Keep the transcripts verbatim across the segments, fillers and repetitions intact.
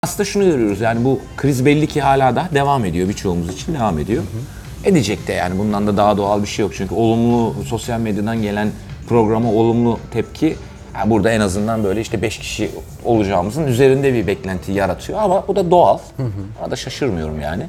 Aslında şunu görüyoruz, yani bu kriz belli ki hala da devam ediyor, birçoğumuz için devam ediyor. Hı hı. Edecek de, yani bundan da daha doğal bir şey yok. Çünkü olumlu, sosyal medyadan gelen programa olumlu tepki, yani burada en azından böyle işte beş kişi olacağımızın üzerinde bir beklenti yaratıyor. Ama bu da doğal. Hı hı. Ona da şaşırmıyorum yani.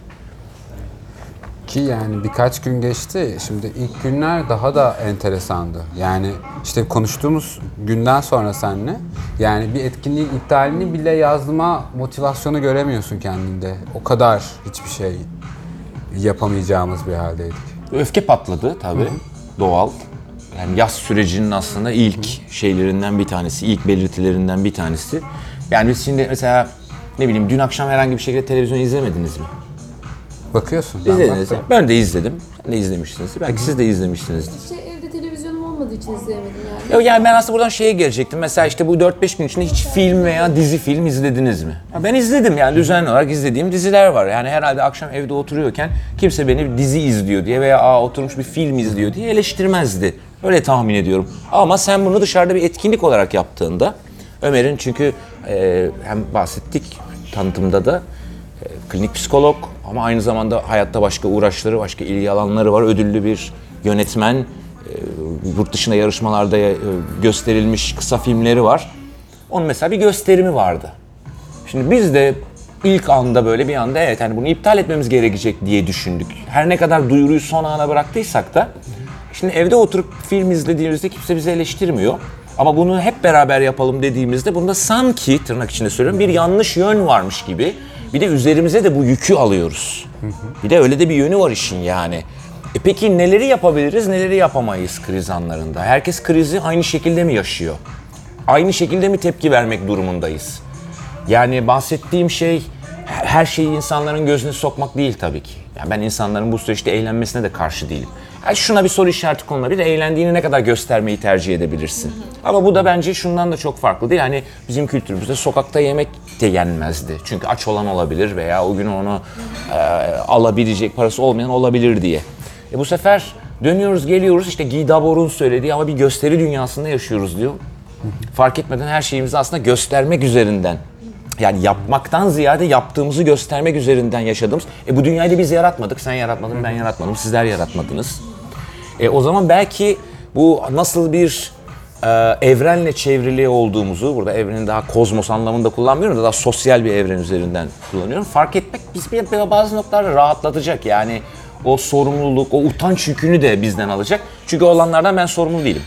Ki yani birkaç gün geçti. Şimdi ilk günler daha da enteresandı. Yani işte konuştuğumuz günden sonra seninle yani bir etkinliğin iptalini bile yazma motivasyonu göremiyorsun kendinde. O kadar hiçbir şey yapamayacağımız bir haldeydik. Öfke patladı tabii. Hı hı. Doğal. Yani yaz sürecinin aslında ilk hı hı. şeylerinden bir tanesi, ilk belirtilerinden bir tanesi. Yani biz şimdi mesela ne bileyim dün akşam herhangi bir şekilde televizyon izlemediniz mi? Bakıyorsun. İzlediniz. Ben, ben de izledim. Sen de izlemişsiniz. Belki Hı-hı. siz de izlemişsinizdir. İşte evde televizyonum olmadığı için izleyemedim yani. Yok yani ben aslında buradan şeye gelecektim. Mesela işte bu dört beş gün içinde hiç film veya dizi film izlediniz mi? Ya ben izledim, yani düzenli olarak izlediğim diziler var. Yani herhalde akşam evde oturuyorken kimse beni dizi izliyor diye veya aa oturmuş bir film izliyor diye eleştirmezdi. Öyle tahmin ediyorum. Ama sen bunu dışarıda bir etkinlik olarak yaptığında, Ömer'in çünkü e, hem bahsettik tanıtımda da e, klinik psikolog ama aynı zamanda hayatta başka uğraşları, başka ilgi alanları var. Ödüllü bir yönetmen, e, yurt dışında yarışmalarda e, gösterilmiş kısa filmleri var. Onun mesela bir gösterimi vardı. Şimdi biz de ilk anda böyle bir anda evet hani bunu iptal etmemiz gerekecek diye düşündük. Her ne kadar duyuruyu son ana bıraktıysak da şimdi evde oturup film izlediğimizde kimse bizi eleştirmiyor. Ama bunu hep beraber yapalım dediğimizde bunda sanki, tırnak içinde söylüyorum, bir yanlış yön varmış gibi. Bir de üzerimize de bu yükü alıyoruz. Bir de öyle de bir yönü var işin yani. E peki neleri yapabiliriz, neleri yapamayız kriz anlarında? Herkes krizi aynı şekilde mi yaşıyor? Aynı şekilde mi tepki vermek durumundayız? Yani bahsettiğim şey her şeyi insanların gözüne sokmak değil tabii ki. Yani ben insanların bu süreçte eğlenmesine de karşı değilim. Yani şuna bir soru işareti konulabilir. Eğlendiğini ne kadar göstermeyi tercih edebilirsin. Ama bu da bence şundan da çok farklı değil. Hani bizim kültürümüzde sokakta yemek de yenmezdi. Çünkü aç olan olabilir veya o gün onu e, alabilecek parası olmayan olabilir diye. E bu sefer dönüyoruz geliyoruz işte Guy Debord'un söylediği ama bir gösteri dünyasında yaşıyoruz diyor. Fark etmeden her şeyimizi aslında göstermek üzerinden. Yani yapmaktan ziyade yaptığımızı göstermek üzerinden yaşadığımız. E bu dünyayı da biz yaratmadık. Sen yaratmadın, ben yaratmadım, sizler yaratmadınız. E o zaman belki bu nasıl bir e, evrenle çevrili olduğumuzu, burada evrenin daha kozmos anlamında kullanmıyorum da daha sosyal bir evren üzerinden kullanıyorum. Fark etmek biz bir, bir bazı noktalarda rahatlatacak. Yani o sorumluluk, o utanç yükünü de bizden alacak. Çünkü olanlardan ben sorumlu değilim.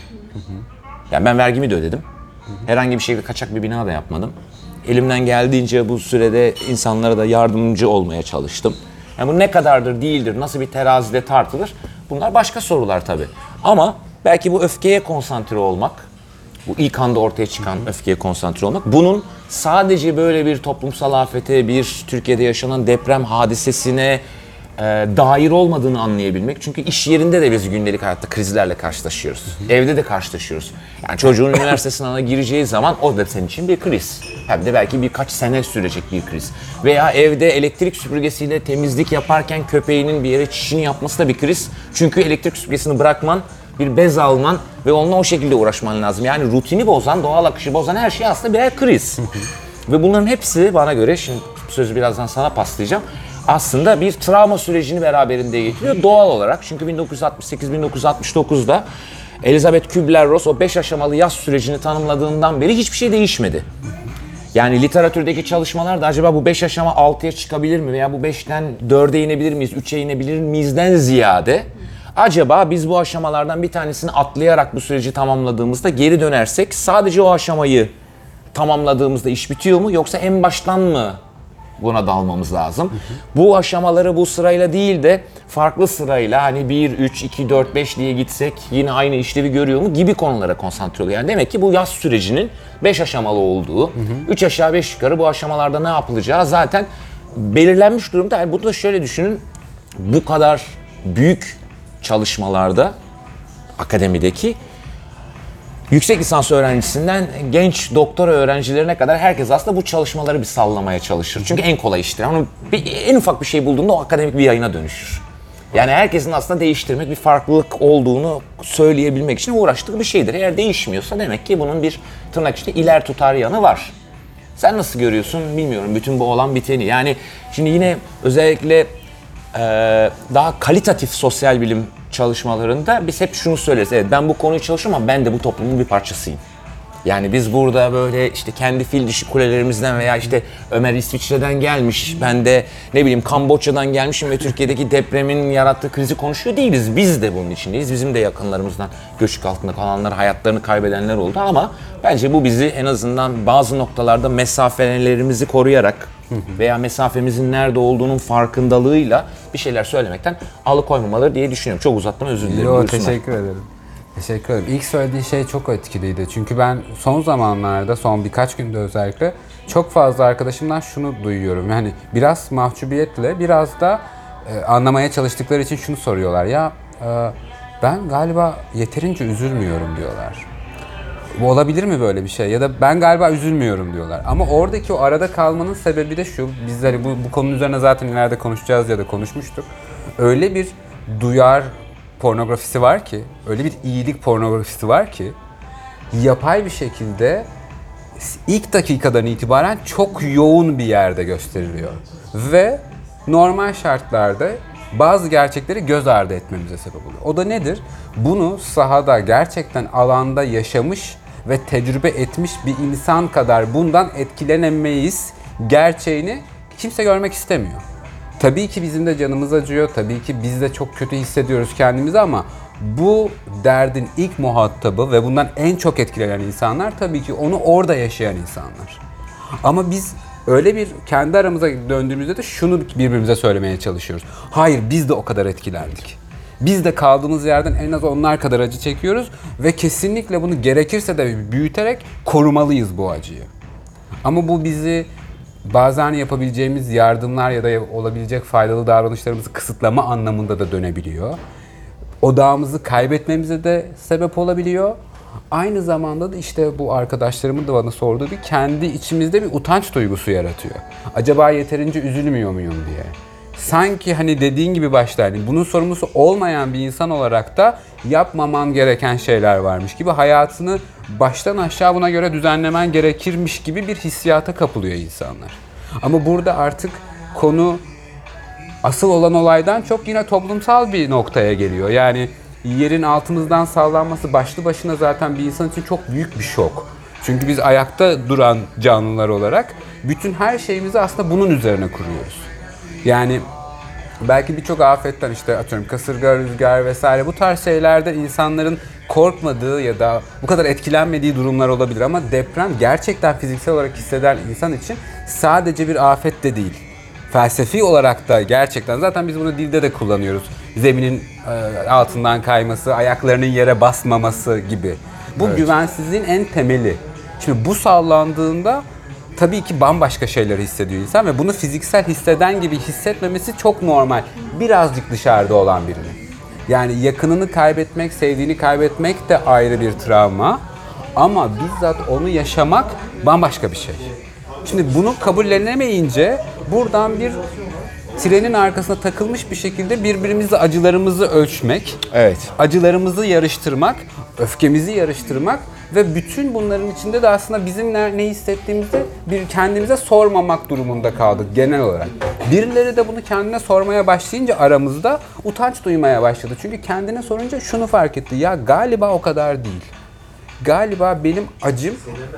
Yani ben vergimi de ödedim. Herhangi bir şekilde kaçak bir bina da yapmadım. Elimden geldiğince bu sürede insanlara da yardımcı olmaya çalıştım. Yani bu ne kadardır, değildir, nasıl bir terazide tartılır? Bunlar başka sorular tabii. Ama belki bu öfkeye konsantre olmak, bu ilk anda ortaya çıkan öfkeye konsantre olmak, bunun sadece böyle bir toplumsal afete, bir Türkiye'de yaşanan deprem hadisesine e, dair olmadığını anlayabilmek. Çünkü iş yerinde de biz gündelik hayatta krizlerle karşılaşıyoruz. Evde de karşılaşıyoruz. Yani çocuğun üniversite sınavına gireceği zaman o da senin için bir kriz. Hem de belki birkaç sene sürecek bir kriz. Veya evde elektrik süpürgesiyle temizlik yaparken köpeğinin bir yere çişini yapması da bir kriz. Çünkü elektrik süpürgesini bırakman, bir bez alman ve onunla o şekilde uğraşman lazım. Yani rutini bozan, doğal akışı bozan her şey aslında birer kriz. Ve bunların hepsi bana göre, şimdi sözü birazdan sana paslayacağım, aslında bir travma sürecini beraberinde getiriyor doğal olarak. Çünkü bin dokuz yüz altmış sekiz bin dokuz yüz altmış dokuzda Elizabeth Kübler-Ross o beş aşamalı yaz sürecini tanımladığından beri hiçbir şey değişmedi. Yani literatürdeki çalışmalar da acaba bu beş aşama altıya çıkabilir mi veya bu beşten dörde inebilir miyiz, üçe inebilir miyizden ziyade acaba biz bu aşamalardan bir tanesini atlayarak bu süreci tamamladığımızda geri dönersek sadece o aşamayı tamamladığımızda iş bitiyor mu yoksa en baştan mı buna dalmamız lazım? Hı hı. Bu aşamaları bu sırayla değil de farklı sırayla hani bir, üç, iki, dört, beş diye gitsek yine aynı işlevi görüyor mu gibi konulara konsantre oluyor. Yani demek ki bu yaz sürecinin beş aşamalı olduğu, üç aşağı beş yukarı bu aşamalarda ne yapılacağı zaten belirlenmiş durumda. Yani bunu da şöyle düşünün, bu kadar büyük çalışmalarda akademideki yüksek lisans öğrencisinden genç doktora öğrencilerine kadar herkes aslında bu çalışmaları bir sallamaya çalışır. Çünkü en kolay iştir. Ama bir, en ufak bir şey bulduğunda o akademik bir yayına dönüşür. Yani herkesin aslında değiştirmek, bir farklılık olduğunu söyleyebilmek için uğraştığı bir şeydir. Eğer değişmiyorsa demek ki bunun bir tırnak içinde iler tutar yanı var. Sen nasıl görüyorsun bilmiyorum bütün bu olan biteni. Yani şimdi yine özellikle e, daha kalitatif sosyal bilim çalışmalarında biz hep şunu söyleriz. Evet ben bu konuyu çalışıyorum ama ben de bu toplumun bir parçasıyım. Yani biz burada böyle işte kendi fil dişi kulelerimizden veya işte Ömer İsviçre'den gelmiş, ben de ne bileyim Kamboçya'dan gelmişim ve Türkiye'deki depremin yarattığı krizi konuşuyor değiliz. Biz de bunun içindeyiz. Bizim de yakınlarımızdan göçük altında kalanlar, hayatlarını kaybedenler oldu ama bence bu bizi en azından bazı noktalarda mesafelerimizi koruyarak veya mesafemizin nerede olduğunun farkındalığıyla bir şeyler söylemekten alıkoymamaları diye düşünüyorum. Çok uzattım, özür dilerim. Yo, Buyursunlar. teşekkür ederim. Teşekkür ederim. İlk söylediğin şey çok etkiliydi. Çünkü ben son zamanlarda, son birkaç günde özellikle çok fazla arkadaşımdan şunu duyuyorum. Yani biraz mahcubiyetle, biraz da e, anlamaya çalıştıkları için şunu soruyorlar. Ya e, ben galiba yeterince üzülmüyorum diyorlar. Bu olabilir mi böyle bir şey? Ya da ben galiba üzülmüyorum diyorlar. Ama oradaki o arada kalmanın sebebi de şu. Biz hani bu, bu konunun üzerine zaten ileride konuşacağız ya da konuşmuştuk. Öyle bir duyar pornografisi var ki, öyle bir iyilik pornografisi var ki yapay bir şekilde ilk dakikadan itibaren çok yoğun bir yerde gösteriliyor. Ve normal şartlarda bazı gerçekleri göz ardı etmemize sebep oluyor. O da nedir? Bunu sahada gerçekten alanda yaşamış ve tecrübe etmiş bir insan kadar bundan etkilenemeyiz gerçeğini kimse görmek istemiyor. Tabii ki bizim de canımız acıyor, tabii ki biz de çok kötü hissediyoruz kendimizi ama bu derdin ilk muhatabı ve bundan en çok etkilenen insanlar tabii ki onu orada yaşayan insanlar. Ama biz öyle bir kendi aramıza döndüğümüzde de şunu birbirimize söylemeye çalışıyoruz. Hayır, biz de o kadar etkilendik. Biz de kaldığımız yerden en az onlar kadar acı çekiyoruz ve kesinlikle bunu gerekirse de büyüterek korumalıyız bu acıyı. Ama bu bizi bazen yapabileceğimiz yardımlar ya da olabilecek faydalı davranışlarımızı kısıtlama anlamında da dönebiliyor. Odağımızı kaybetmemize de sebep olabiliyor. Aynı zamanda da işte bu arkadaşlarımın da bana sorduğu bir kendi içimizde bir utanç duygusu yaratıyor. Acaba yeterince üzülmüyor muyum diye. Sanki hani dediğin gibi başta hani bunun sorumlusu olmayan bir insan olarak da yapmaman gereken şeyler varmış gibi hayatını baştan aşağı buna göre düzenlemen gerekirmiş gibi bir hissiyata kapılıyor insanlar. Ama burada artık konu asıl olan olaydan çok yine toplumsal bir noktaya geliyor. Yani yerin altımızdan sallanması başlı başına zaten bir insan için çok büyük bir şok. Çünkü biz ayakta duran canlılar olarak bütün her şeyimizi aslında bunun üzerine kuruyoruz. Yani belki birçok afetten işte atıyorum kasırga, rüzgar vesaire bu tarz şeylerde insanların korkmadığı ya da bu kadar etkilenmediği durumlar olabilir ama deprem gerçekten fiziksel olarak hisseden insan için sadece bir afet de değil. Felsefi olarak da gerçekten zaten biz bunu dilde de kullanıyoruz. Zeminin e, altından kayması, ayaklarının yere basmaması gibi. Bu evet. Güvensizliğin en temeli. Şimdi bu sallandığında tabii ki bambaşka şeyler hissediyor insan ve bunu fiziksel hisseden gibi hissetmemesi çok normal. Birazcık dışarıda olan birini. Yani yakınını kaybetmek, sevdiğini kaybetmek de ayrı bir travma. Ama bizzat onu yaşamak bambaşka bir şey. Şimdi bunu kabullenemeyince buradan bir trenin arkasına takılmış bir şekilde birbirimizle acılarımızı ölçmek, evet. acılarımızı yarıştırmak, öfkemizi yarıştırmak ve bütün bunların içinde de aslında bizim ne, ne hissettiğimizi bir kendimize sormamak durumunda kaldık genel olarak. Birileri de bunu kendine sormaya başlayınca aramızda utanç duymaya başladı. Çünkü kendine sorunca şunu fark etti. Ya galiba o kadar değil. Galiba benim acım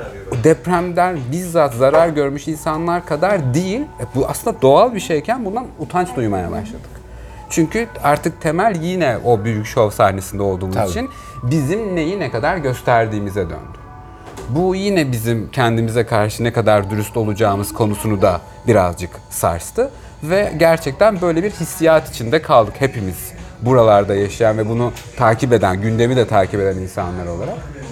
depremden bizzat zarar görmüş insanlar kadar değil. Bu aslında doğal bir şeyken bundan utanç duymaya başladık. Çünkü artık temel yine o büyük şov sahnesinde olduğumuz Tabii. için bizim neyi ne kadar gösterdiğimize döndü. Bu yine bizim kendimize karşı ne kadar dürüst olacağımız konusunu da birazcık sarstı. Ve gerçekten böyle bir hissiyat içinde kaldık hepimiz. Buralarda yaşayan ve bunu takip eden, gündemi de takip eden insanlar olarak.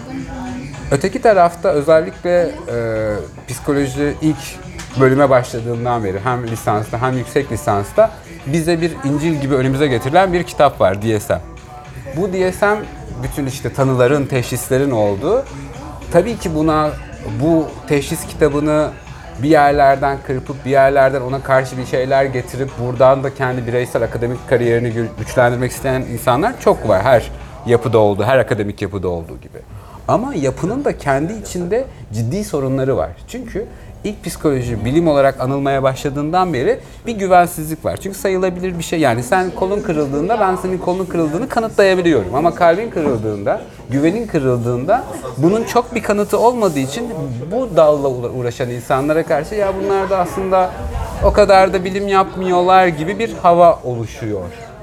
Öteki tarafta özellikle e, psikoloji ilk bölüme başladığımdan beri hem lisansta hem yüksek lisansta bize bir İncil gibi önümüze getirilen bir kitap var, D S M. Bu D S M bütün işte tanıların, teşhislerin olduğu. Tabii ki buna bu teşhis kitabını bir yerlerden kırpıp bir yerlerden ona karşı bir şeyler getirip buradan da kendi bireysel akademik kariyerini güçlendirmek isteyen insanlar çok var. Her yapıda olduğu, her akademik yapıda olduğu gibi. Ama yapının da kendi içinde ciddi sorunları var. Çünkü ilk psikoloji bilim olarak anılmaya başladığından beri bir güvensizlik var. Çünkü sayılabilir bir şey. Yani sen kolun kırıldığında ben senin kolun kırıldığını kanıtlayabiliyorum. Ama kalbin kırıldığında, güvenin kırıldığında bunun çok bir kanıtı olmadığı için bu dalla uğraşan insanlara karşı ya bunlar da aslında o kadar da bilim yapmıyorlar gibi bir hava oluşuyor.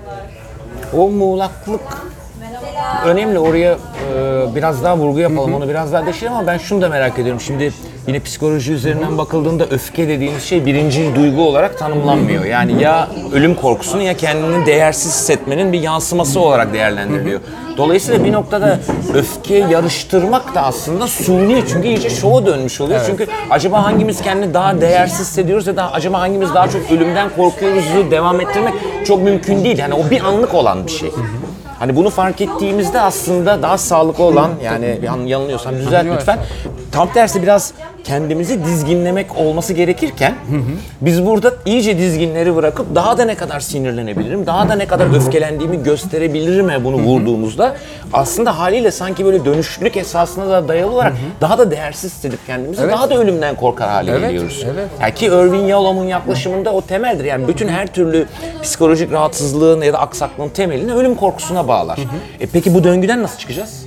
O muğlaklık önemli. Oraya e, biraz daha vurgu yapalım, onu biraz daha deşelim ama ben şunu da merak ediyorum. Şimdi yine psikoloji üzerinden bakıldığında öfke dediğimiz şey birinci duygu olarak tanımlanmıyor. Yani ya ölüm korkusunu ya kendini değersiz hissetmenin bir yansıması olarak değerlendiriliyor. Dolayısıyla bir noktada öfke yarıştırmak da aslında suni, çünkü iyice şova dönmüş oluyor. Evet. Çünkü acaba hangimiz kendini daha değersiz hissediyoruz ya da acaba hangimiz daha çok ölümden korkuyoruzu devam ettirmek çok mümkün değil. Yani o bir anlık olan bir şey. Hani bunu fark ettiğimizde aslında daha sağlıklı olan, yani yanılıyorsam düzelt lütfen, tam tersi biraz kendimizi dizginlemek olması gerekirken hı hı. biz burada iyice dizginleri bırakıp daha da ne kadar sinirlenebilirim, daha da ne kadar öfkelendiğimi gösterebilirim bunu vurduğumuzda aslında haliyle sanki böyle dönüşlülük esasına da dayalı olarak hı hı. daha da değersiz hissedip kendimizi evet. daha da ölümden korkar hale evet. geliyoruz. Evet. Yani ki Irving Yalom'un yaklaşımında o temeldir. Yani bütün her türlü psikolojik rahatsızlığın ya da aksaklığın temelini ölüm korkusuna bağlar. Hı hı. E peki bu döngüden nasıl çıkacağız?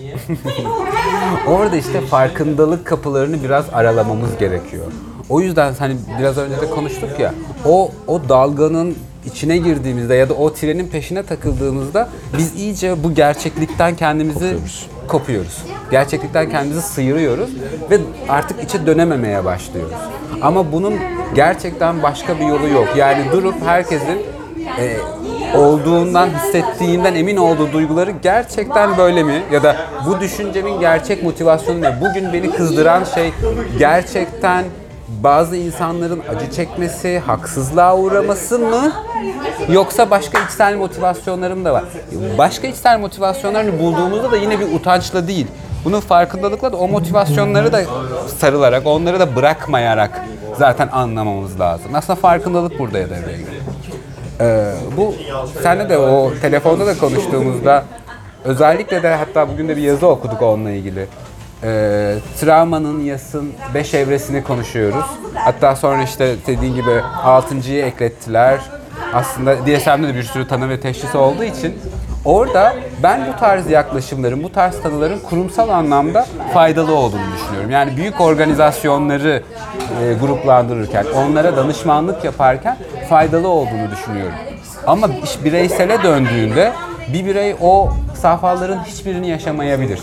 Orada işte farkındalık kapılarını biraz aralamamız gerekiyor. O yüzden hani biraz önce de konuştuk ya, o o dalganın içine girdiğimizde ya da o trenin peşine takıldığımızda biz iyice bu gerçeklikten kendimizi kopuyoruz. kopuyoruz. Gerçeklikten kendimizi sıyırıyoruz ve artık içe dönememeye başlıyoruz. Ama bunun gerçekten başka bir yolu yok. Yani durup herkesin e, olduğundan, hissettiğinden emin olduğu duyguları gerçekten böyle mi? Ya da bu düşüncemin gerçek motivasyonu ne? Bugün beni kızdıran şey gerçekten bazı insanların acı çekmesi, haksızlığa uğraması mı? Yoksa başka içsel motivasyonlarım da var. Başka içsel motivasyonlarını bulduğumuzda da yine bir utançla değil. Bunun farkındalıkla da o motivasyonları da sarılarak, onları da bırakmayarak zaten anlamamız lazım. Aslında farkındalık burada ya devreye giriyor. Ee, bu seninle de o telefonda da konuştuğumuzda özellikle de hatta bugün de bir yazı okuduk onunla ilgili. Ee, travmanın, yasın beş evresini konuşuyoruz. Hatta sonra işte dediğin gibi altıncıyı eklettiler. Aslında D S M'de de bir sürü tanı ve teşhis olduğu için orada ben bu tarz yaklaşımların, bu tarz tanıların kurumsal anlamda faydalı olduğunu düşünüyorum. Yani büyük organizasyonları e, gruplandırırken, onlara danışmanlık yaparken faydalı olduğunu düşünüyorum. Ama iş bireysele döndüğünde bir birey o safhaların hiçbirini yaşamayabilir.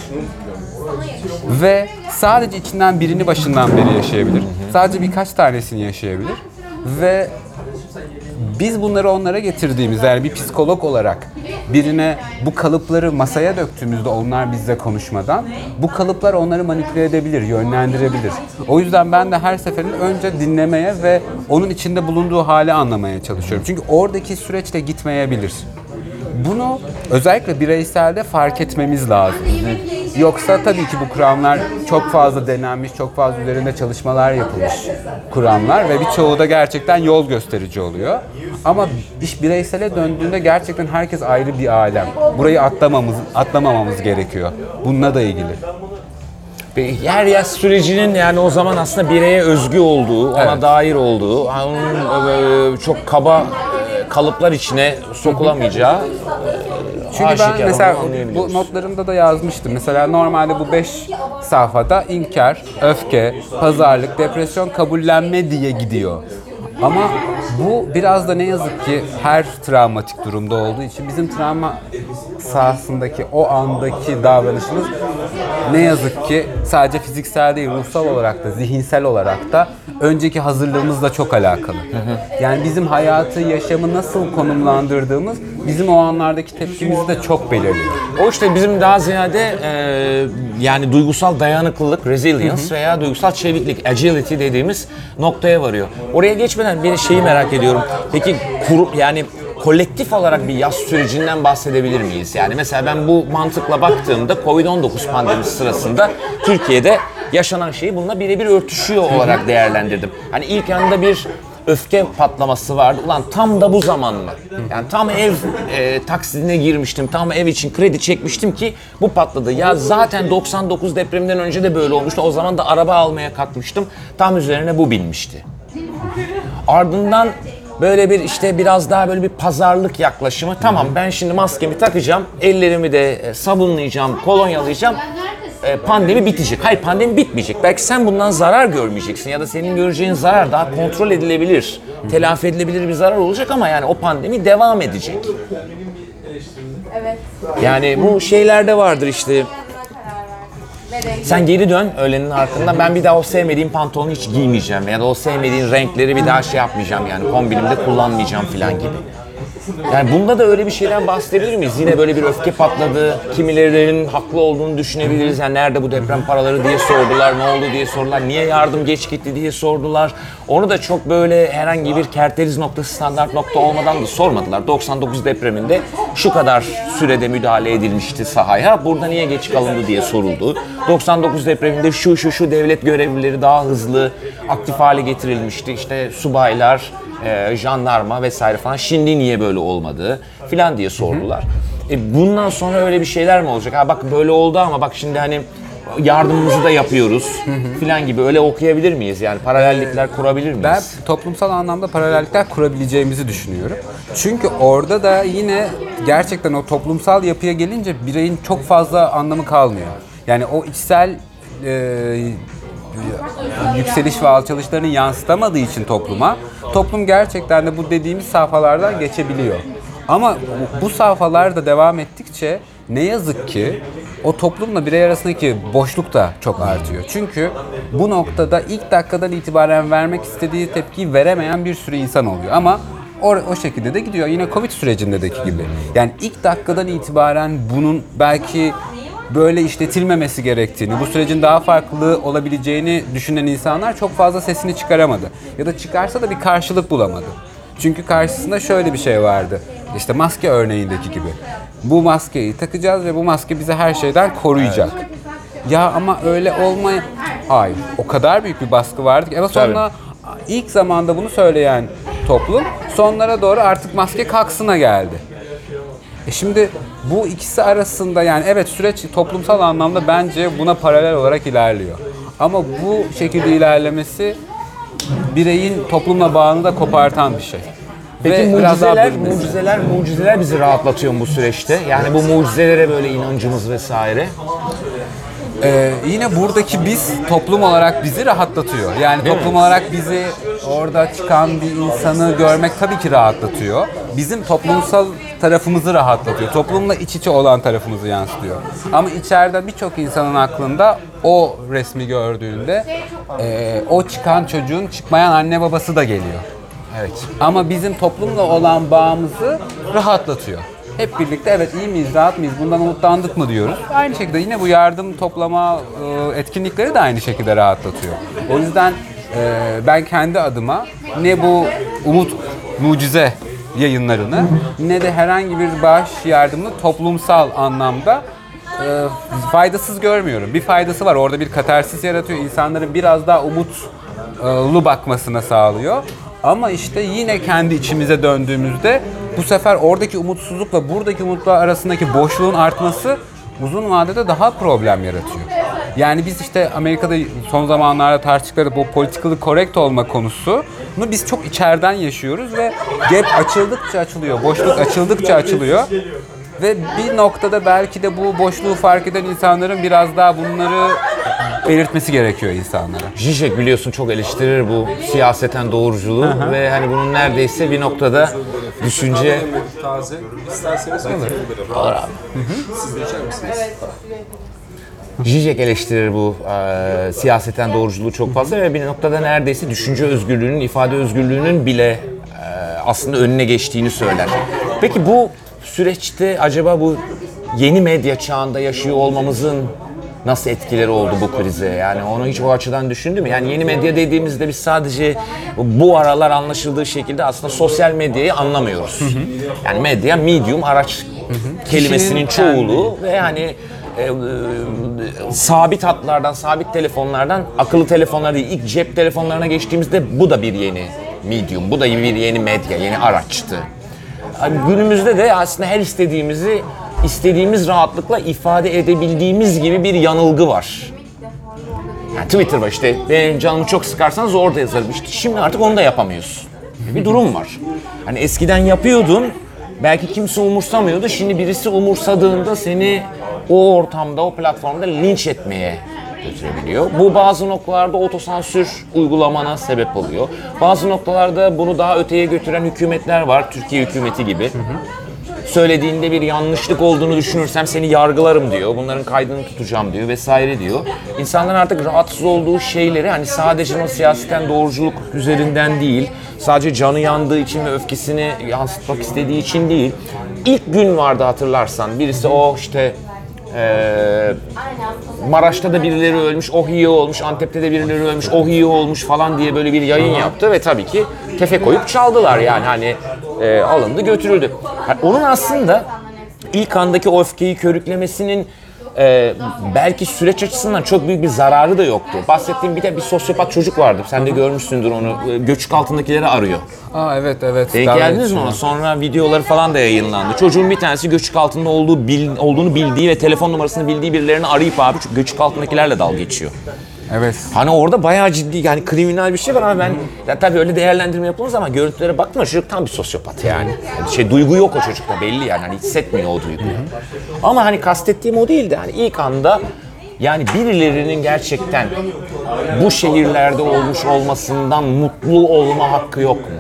Ve sadece içinden birini başından beri yaşayabilir. Sadece birkaç tanesini yaşayabilir. Ve biz bunları onlara getirdiğimizde, yani bir psikolog olarak birine bu kalıpları masaya döktüğümüzde onlar bizle konuşmadan bu kalıplar onları manipüle edebilir, yönlendirebilir. O yüzden ben de her seferinde önce dinlemeye ve onun içinde bulunduğu hali anlamaya çalışıyorum. Çünkü oradaki süreç de gitmeyebilir. Bunu özellikle bireyselde fark etmemiz lazım. Yoksa tabii ki bu kuramlar çok fazla denenmiş, çok fazla üzerinde çalışmalar yapılmış kuramlar ve birçoğu da gerçekten yol gösterici oluyor. Ama iş bireysele döndüğünde gerçekten herkes ayrı bir alem. Burayı atlamamız, atlamamamız gerekiyor. Bununla da ilgili. Yer yaş sürecinin yani o zaman aslında bireye özgü olduğu, ona evet. dair olduğu, onun çok kaba kalıplar içine sokulamayacağı. Çünkü ben mesela bu notlarımda da yazmıştım. Mesela normalde bu beş sayfada inkar, öfke, pazarlık, depresyon, kabullenme diye gidiyor. Ama bu biraz da ne yazık ki her travmatik durumda olduğu için bizim travma sahasındaki o andaki davranışımız ne yazık ki sadece fiziksel değil, ruhsal olarak da, zihinsel olarak da önceki hazırlığımızla çok alakalı. Yani bizim hayatı, yaşamı nasıl konumlandırdığımız bizim o anlardaki tepkimizi de çok belirliyor. O işte bizim daha ziyade e, yani duygusal dayanıklılık, resilience veya duygusal çeviklik, agility dediğimiz noktaya varıyor. Oraya geçmeden bir şeyi merak ediyorum. Peki kuru, yani kolektif olarak bir yaz sürecinden bahsedebilir miyiz? Yani mesela ben bu mantıkla baktığımda kovid on dokuz pandemisi sırasında Türkiye'de yaşanan şeyi bununla birebir örtüşüyor olarak değerlendirdim. Hani ilk anda bir öfke patlaması vardı. Ulan tam da bu zaman mı? Yani tam ev e, taksidine girmiştim, tam ev için kredi çekmiştim ki bu patladı. Ya zaten doksan dokuz depreminden önce de böyle olmuştu. O zaman da araba almaya kalkmıştım. Tam üzerine bu binmişti. Ardından böyle bir işte biraz daha böyle bir pazarlık yaklaşımı. Tamam, ben şimdi maskemi takacağım, ellerimi de e, sabunlayacağım, kolonyalayacağım. E, pandemi bitecek. Hayır, pandemi bitmeyecek. Belki sen bundan zarar görmeyeceksin ya da senin göreceğin zarar daha kontrol edilebilir, telafi edilebilir bir zarar olacak ama yani o pandemi devam edecek. Evet. Yani bu şeylerde vardır işte. Sen geri dön öğlenin arkasından, ben bir daha o sevmediğim pantolonu hiç giymeyeceğim ya da o sevmediğin renkleri bir daha şey yapmayacağım, yani kombinimde kullanmayacağım falan gibi. Yani bunda da öyle bir şeyden bahsedebilir miyiz? Yine böyle bir öfke patladı, kimilerinin haklı olduğunu düşünebiliriz. Yani nerede bu deprem paraları diye sordular, ne oldu diye sordular, niye yardım geç gitti diye sordular. Onu da çok böyle herhangi bir kerteriz noktası, standart nokta olmadan da sormadılar. doksan dokuz depreminde şu kadar sürede müdahale edilmişti sahaya, burada niye geç kalındı diye soruldu. doksan dokuz depreminde şu şu şu devlet görevlileri daha hızlı aktif hale getirilmişti. İşte subaylar, e, jandarma vesaire falan, şimdi niye böyle olmadı filan diye sordular. E bundan sonra öyle bir şeyler mi olacak? Ha bak böyle oldu ama bak şimdi hani yardımımızı da yapıyoruz filan gibi öyle okuyabilir miyiz? Yani paralellikler kurabilir miyiz? Ben toplumsal anlamda paralellikler kurabileceğimizi düşünüyorum. Çünkü orada da yine gerçekten o toplumsal yapıya gelince bireyin çok fazla anlamı kalmıyor. Yani o içsel e, yükseliş ve alçalışlarını yansıtamadığı için topluma, toplum gerçekten de bu dediğimiz safhalardan geçebiliyor. Ama bu safhalar da devam ettikçe ne yazık ki o toplumla birey arasındaki boşluk da çok artıyor. Çünkü bu noktada ilk dakikadan itibaren vermek istediği tepkiyi veremeyen bir sürü insan oluyor. Ama o, o şekilde de gidiyor. Yine Covid sürecindeki gibi. Yani ilk dakikadan itibaren bunun belki böyle işletilmemesi gerektiğini, bu sürecin daha farklı olabileceğini düşünen insanlar çok fazla sesini çıkaramadı. Ya da çıkarsa da bir karşılık bulamadı. Çünkü karşısında şöyle bir şey vardı. İşte maske örneğindeki gibi. Bu maskeyi takacağız ve bu maske bizi her şeyden koruyacak. Evet. Ya ama öyle olmay... Hayır. O kadar büyük bir baskı vardı ki. Ama sonra ilk zamanda bunu söyleyen toplum sonlara doğru artık maske kalksına geldi. E şimdi bu ikisi arasında yani evet süreç toplumsal anlamda bence buna paralel olarak ilerliyor. Ama bu şekilde ilerlemesi bireyin toplumla bağını da kopartan bir şey. Peki Ve mucizeler, mucizeler, mucizeler bizi rahatlatıyor mu bu süreçte? Yani bu mucizelere böyle inancımız vesaire. Ee, yine buradaki biz toplum olarak bizi rahatlatıyor. Yani Değil toplum mi? olarak bizi orada çıkan bir insanı görmek tabii ki rahatlatıyor. Bizim toplumsal tarafımızı rahatlatıyor. Toplumla iç içe olan tarafımızı yansıtıyor. Ama içeride birçok insanın aklında o resmi gördüğünde e, o çıkan çocuğun çıkmayan anne babası da geliyor. Evet. Ama bizim toplumla olan bağımızı rahatlatıyor. Hep birlikte evet iyi miyiz, rahat mıyız, bundan umutlandık mı diyoruz. Aynı şekilde yine bu yardım toplama e, etkinlikleri de aynı şekilde rahatlatıyor. O yüzden e, ben kendi adıma ne bu umut mucize yayınlarını ne de herhangi bir bağış yardımını toplumsal anlamda e, faydasız görmüyorum. Bir faydası var, orada bir katarsis yaratıyor, insanların biraz daha umutlu bakmasına sağlıyor. Ama işte yine kendi içimize döndüğümüzde bu sefer oradaki umutsuzlukla buradaki umutlar arasındaki boşluğun artması uzun vadede daha problem yaratıyor. Yani biz işte Amerika'da son zamanlarda tartıştıkları bu politically correct olma konusunu biz çok içeriden yaşıyoruz ve gap açıldıkça açılıyor, boşluk açıldıkça açılıyor. Ve bir noktada belki de bu boşluğu fark eden insanların biraz daha bunları belirtmesi gerekiyor insanlara. Zizek biliyorsun çok eleştirir bu siyaseten doğruculuğu. Aha. Ve hani bunun neredeyse bir noktada düşünce... Taze. İsterseniz olur. Olur abi. Siz de içer misiniz? Zizek eleştirir bu e, siyaseten doğruculuğu çok fazla ve bir noktada neredeyse düşünce özgürlüğünün, ifade özgürlüğünün bile e, aslında önüne geçtiğini söyler. Peki bu süreçte acaba bu yeni medya çağında yaşıyor olmamızın nasıl etkileri oldu bu krize? Yani onu hiç o açıdan düşündü mü? Yani yeni medya dediğimizde biz sadece bu aralar anlaşıldığı şekilde aslında sosyal medyayı anlamıyoruz. Hı hı. Yani medya, medium, araç hı hı. kelimesinin Kişinin çoğulu kendi... ve yani e, e, sabit hatlardan, sabit telefonlardan akıllı telefonlara değil, ilk cep telefonlarına geçtiğimizde bu da bir yeni medium. Bu da bir yeni medya, yeni araçtı. Hani günümüzde de aslında her istediğimizi istediğimiz rahatlıkla ifade edebildiğimiz gibi bir yanılgı var. Yani Twitter var işte, benim canımı çok sıkarsanız orada yazarım. İşte şimdi artık onu da yapamıyorsun. Bir durum var. Hani eskiden yapıyordun, belki kimse umursamıyordu. Şimdi birisi umursadığında seni o ortamda, o platformda linç etmeye götürebiliyor. Bu bazı noktalarda otosansür uygulamana sebep oluyor. Bazı noktalarda bunu daha öteye götüren hükümetler var, Türkiye hükümeti gibi. Hı hı. Söylediğinde bir yanlışlık olduğunu düşünürsem seni yargılarım diyor. Bunların kaydını tutacağım diyor vesaire diyor. İnsanların artık rahatsız olduğu şeyleri hani sadece o siyaseten doğruculuk üzerinden değil, sadece canı yandığı için ve öfkesini yansıtmak istediği için değil. İlk gün vardı hatırlarsan. Birisi o işte Ee, Maraş'ta da birileri ölmüş, oh iyi olmuş, Antep'te de birileri ölmüş, oh iyi olmuş falan diye böyle bir yayın yaptı ve tabii ki tefe koyup çaldılar yani hani e, alındı götürüldü. Yani onun aslında ilk andaki o öfkeyi körüklemesinin e, belki süreç açısından çok büyük bir zararı da yoktu. Bahsettiğim bir de bir sosyopat çocuk vardı, sen de görmüşsündür onu, göçük altındakileri arıyor. Aa evet evet. Denk geldiniz mi ona? Sonra videoları falan da yayınlandı. Çocuğun bir tanesi göçük altında olduğu bil, olduğunu bildiği ve telefon numarasını bildiği birilerini arayıp abi çünkü göçük altındakilerle dalga geçiyor. Evet. Hani orada bayağı ciddi yani kriminal bir şey var ama ben ya tabii öyle değerlendirme yapılmaz ama görüntülere baktım çocuk tam bir sosyopat yani. Yani şey duygu yok o çocukta belli yani hani hissetmiyor o duyguyu. Ama hani kastettiğim o değildi. Hani ilk anda yani birilerinin gerçekten bu şehirlerde olmuş olmasından mutlu olma hakkı yok mu?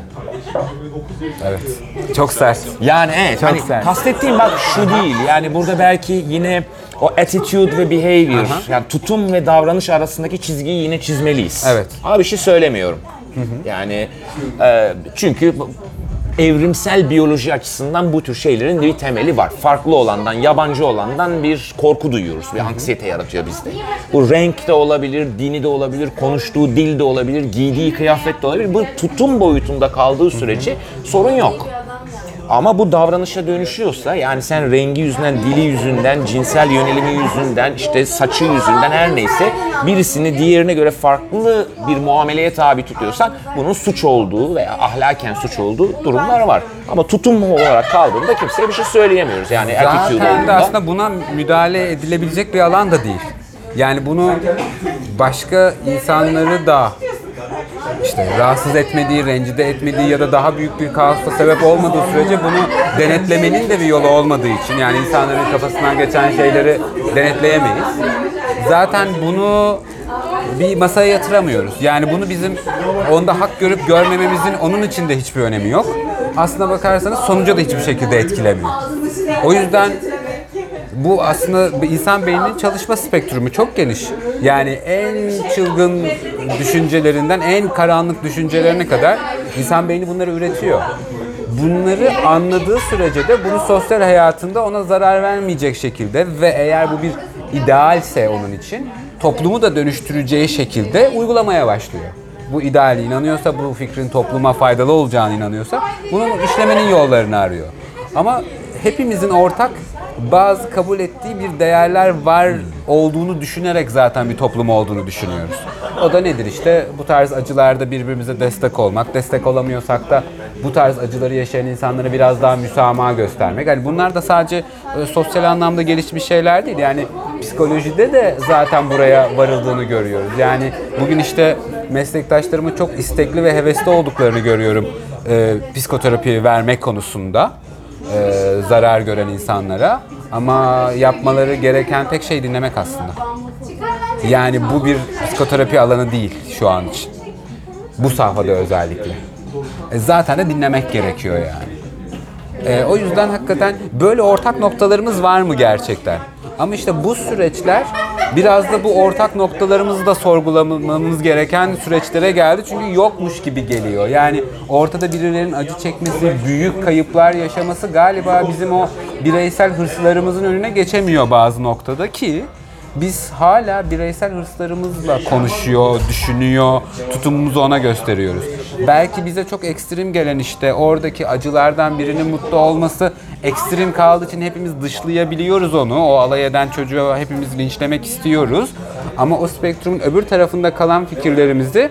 Evet. Çok sert. Yani evet Çok hani sert. kastettiğim bak şu değil yani burada belki yine o attitude ve behavior Aha. yani tutum ve davranış arasındaki çizgiyi yine çizmeliyiz. Evet. Ama bir şey söylemiyorum. Hı hı. Yani e, çünkü evrimsel biyoloji açısından bu tür şeylerin bir temeli var. Farklı olandan, yabancı olandan bir korku duyuyoruz. Bir anksiyete yaratıyor bizde. Bu renk de olabilir, dini de olabilir, konuştuğu dil de olabilir, giydiği kıyafet de olabilir. Bu tutum boyutunda kaldığı sürece sorun yok. Ama bu davranışa dönüşüyorsa yani sen rengi yüzünden, dili yüzünden, cinsel yönelimi yüzünden, işte saçı yüzünden her neyse birisini diğerine göre farklı bir muameleye tabi tutuyorsan bunun suç olduğu veya ahlaken suç olduğu durumlar var. Ama tutum olarak kaldığında kimseye bir şey söyleyemiyoruz. Yani attitude Zaten de olduğunda. aslında buna müdahale edilebilecek bir alan da değil. Yani bunu başka insanları da işte rahatsız etmediği, rencide etmediği ya da daha büyük bir kaosa sebep olmadığı sürece bunu denetlemenin de bir yolu olmadığı için yani insanların kafasından geçen şeyleri denetleyemeyiz. Zaten bunu bir masaya yatıramıyoruz. Yani bunu bizim onda hak görüp görmememizin onun için de hiçbir önemi yok. Aslına bakarsanız sonuca da hiçbir şekilde etkilemiyor. O yüzden bu aslında insan beyninin çalışma spektrumu çok geniş. Yani en çılgın düşüncelerinden en karanlık düşüncelerine kadar insan beyni bunları üretiyor. Bunları anladığı sürece de bunu sosyal hayatında ona zarar vermeyecek şekilde ve eğer bu bir idealse onun için toplumu da dönüştüreceği şekilde uygulamaya başlıyor. Bu ideale inanıyorsa, bu fikrin topluma faydalı olacağını inanıyorsa bunun işlemenin yollarını arıyor. Ama hepimizin ortak bazı kabul ettiği bir değerler var olduğunu düşünerek zaten bir toplum olduğunu düşünüyoruz. O da nedir işte bu tarz acılarda birbirimize destek olmak, destek olamıyorsak da bu tarz acıları yaşayan insanlara biraz daha müsamaha göstermek. Yani bunlar da sadece e, sosyal anlamda gelişmiş şeyler değil. Yani psikolojide de zaten buraya varıldığını görüyoruz. Yani bugün işte meslektaşlarımın çok istekli ve hevesli olduklarını görüyorum e, psikoterapi vermek konusunda. Ee, zarar gören insanlara ama yapmaları gereken tek şey dinlemek aslında. Yani bu bir psikoterapi alanı değil şu an için. Bu safhada özellikle. E, zaten de dinlemek gerekiyor yani. E, o yüzden hakikaten böyle ortak noktalarımız var mı gerçekten? Ama işte bu süreçler biraz da bu ortak noktalarımızı da sorgulamamız gereken süreçlere geldi. Çünkü yokmuş gibi geliyor. Yani ortada birilerinin acı çekmesi, büyük kayıplar yaşaması galiba bizim o bireysel hırslarımızın önüne geçemiyor bazı noktada ki biz hala bireysel hırslarımızla konuşuyor, düşünüyor, tutumumuzu ona gösteriyoruz. Belki bize çok ekstrem gelen işte oradaki acılardan birinin mutlu olması ekstrem kaldığı için hepimiz dışlayabiliyoruz onu. O alay eden çocuğu hepimiz linçlemek istiyoruz. Ama o spektrumun öbür tarafında kalan fikirlerimizi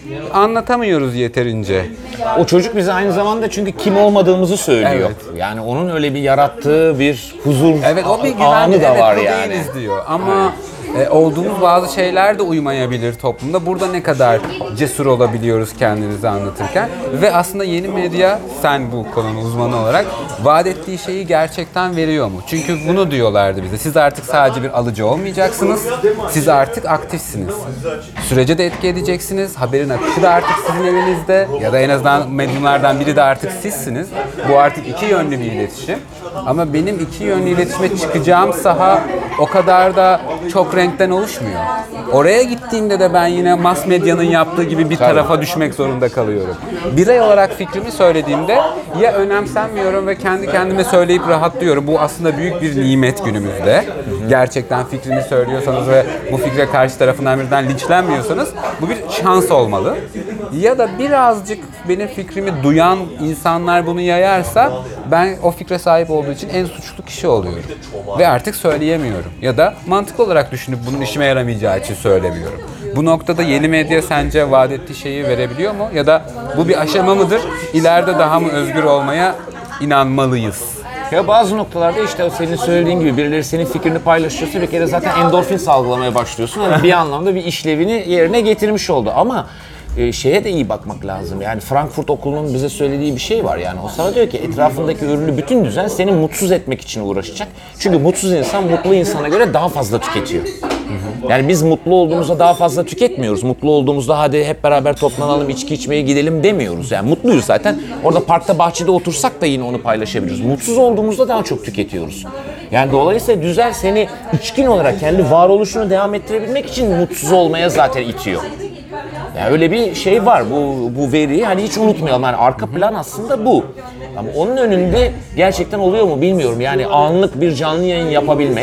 anlatamıyoruz yeterince. O çocuk bize aynı zamanda çünkü kim olmadığımızı söylüyor. Evet. Yani onun öyle bir yarattığı bir huzur Evet, o bir güven, anı da evet, var bu yani. değiliz diyor. Ama e, olduğumuz bazı şeyler de uymayabilir toplumda. Burada ne kadar cesur olabiliyoruz kendimizi anlatırken. Ve aslında yeni medya, sen bu konunun uzmanı olarak vaat ettiği şeyi gerçekten veriyor mu? Çünkü bunu diyorlardı bize. Siz artık sadece bir alıcı olmayacaksınız. Siz artık aktifsiniz. Sürece de etki edeceksiniz. Haberin akışı da artık sizin elinizde. Ya da en azından medyumlardan biri de artık sizsiniz. Bu artık iki yönlü bir iletişim. Ama benim iki yönlü iletişime çıkacağım saha o kadar da çok renkten oluşmuyor. Oraya gittiğimde de ben yine mass medyanın yaptığı gibi bir tarafa düşmek zorunda kalıyorum. Birey olarak fikrimi söylediğimde ya önemsenmiyorum ve kendi kendime söyleyip rahatlıyorum. Bu aslında büyük bir nimet günümüzde. Gerçekten fikrini söylüyorsanız ve bu fikre karşı tarafından birden linçlenmiyorsanız bu bir şans olmalı. Ya da birazcık benim fikrimi duyan insanlar bunu yayarsa ben o fikre sahip olduğu için en suçlu kişi oluyorum. Ve artık söyleyemiyorum. Ya da mantık olarak düşünüp bunun işime yaramayacağı için söylemiyorum. Bu noktada yeni medya sence vaat ettiği şeyi verebiliyor mu? Ya da bu bir aşama mıdır? İleride daha mı özgür olmaya inanmalıyız? Ya bazı noktalarda işte o senin söylediğin gibi birileri senin fikrini paylaşıyorsa bir kere zaten endorfin salgılamaya başlıyorsun. Yani bir anlamda bir işlevini yerine getirmiş oldu ama e, şeye de iyi bakmak lazım. Yani Frankfurt Okulu'nun bize söylediği bir şey var yani. O sana diyor ki etrafındaki ürünü bütün düzen seni mutsuz etmek için uğraşacak. Çünkü mutsuz insan mutlu insana göre daha fazla tüketiyor. Yani biz mutlu olduğumuzda daha fazla tüketmiyoruz. Mutlu olduğumuzda hadi hep beraber toplanalım, içki içmeye gidelim demiyoruz. Yani mutluyuz zaten. Orada parkta, bahçede otursak da yine onu paylaşabiliriz. Mutsuz olduğumuzda daha çok tüketiyoruz. Yani dolayısıyla düzen seni içkin olarak kendi varoluşunu devam ettirebilmek için mutsuz olmaya zaten itiyor. Yani öyle bir şey var. Bu bu veriyi hani hiç unutmayalım. Yani arka plan aslında bu. Ama onun önünde gerçekten oluyor mu bilmiyorum. Yani anlık bir canlı yayın yapabilmek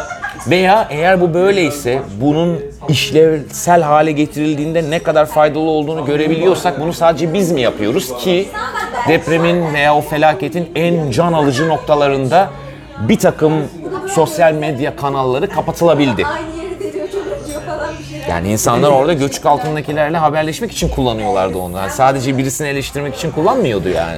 veya eğer bu böyleyse bunun işlevsel hale getirildiğinde ne kadar faydalı olduğunu görebiliyorsak bunu sadece biz mi yapıyoruz ki depremin veya o felaketin en can alıcı noktalarında bir takım sosyal medya kanalları kapatılabildi. Yani insanlar orada göçük altındakilerle haberleşmek için kullanıyorlardı onu. Yani sadece birisini eleştirmek için kullanmıyordu yani.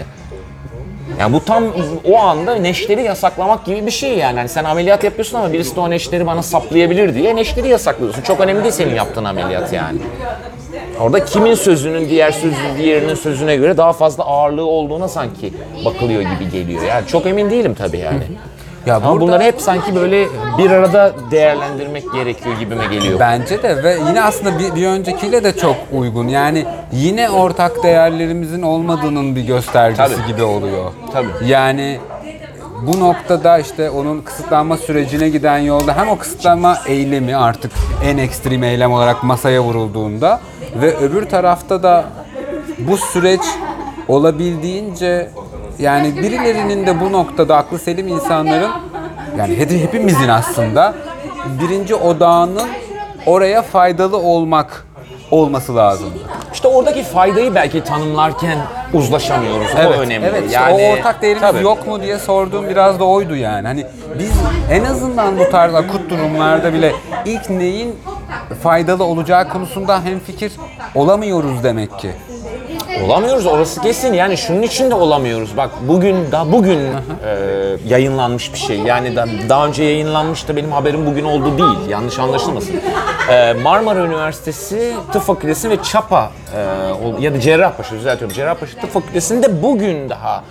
Yani bu tam o anda neşteri yasaklamak gibi bir şey yani. Yani sen ameliyat yapıyorsun ama birisi de o neşteri bana saplayabilir diye neşteri yasaklıyorsun. Çok önemli değil senin yaptığın ameliyat yani. Orada kimin sözünün diğer sözü diğerinin sözüne göre daha fazla ağırlığı olduğuna sanki bakılıyor gibi geliyor. Yani çok emin değilim tabii yani. Ya ama burada bunları hep sanki böyle bir arada değerlendirmek gerekiyor gibime geliyor. Bence de ve yine aslında bir, bir öncekiyle de çok uygun. Yani yine ortak değerlerimizin olmadığının bir göstergesi Tabii. gibi oluyor. Tabii. Yani bu noktada işte onun kısıtlanma sürecine giden yolda hem o kısıtlanma eylemi artık en ekstrem eylem olarak masaya vurulduğunda ve öbür tarafta da bu süreç olabildiğince yani birilerinin de bu noktada aklı selim insanların yani hepimizin aslında birinci odağının oraya faydalı olmak olması lazım. İşte oradaki faydayı belki tanımlarken uzlaşamıyoruz. Evet, o önemli. evet işte yani, o ortak değerimiz tabii. Yok mu diye sorduğum biraz da oydu yani. Hani biz en azından bu tarz akut durumlarda bile ilk neyin faydalı olacağı konusunda hemfikir olamıyoruz demek ki. Olamıyoruz orası kesin yani şunun için de olamıyoruz. Bak bugün daha bugün e, yayınlanmış bir şey. Yani da, daha önce yayınlanmış da benim haberim bugün oldu değil. Yanlış anlaşılmasın. E, Marmara Üniversitesi Tıp Fakültesi ve Çapa e, ya da Cerrahpaşa düzeltiyorum. Cerrahpaşa Tıp Fakültesi'nde bugün daha